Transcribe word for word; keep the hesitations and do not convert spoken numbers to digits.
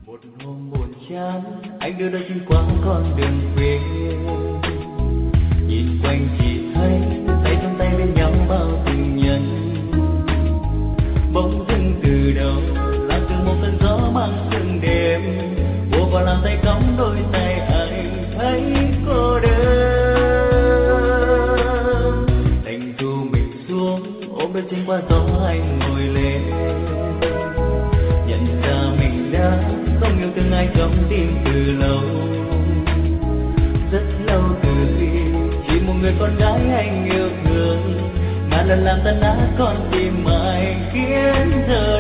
Một hôm buồn chán, anh đưa đôi chân qua con đường quê. Nhìn quanh chỉ thấy tay trong tay bên nhau bao tình nhân. Bỗng dưng từ đầu là từ một cơn gió mang sương đêm, vô vào làm tay cóng đôi tay anh thấy cô đơn. Đành thu mình xuống ôm đôi chân qua gió anh ngồi lên, nhận ra mình đã không yêu thương ai trong tim từ lâu, rất lâu từ khi chỉ một người con gái anh yêu thương, mà lần làm tan nát con tim anh khiến giờ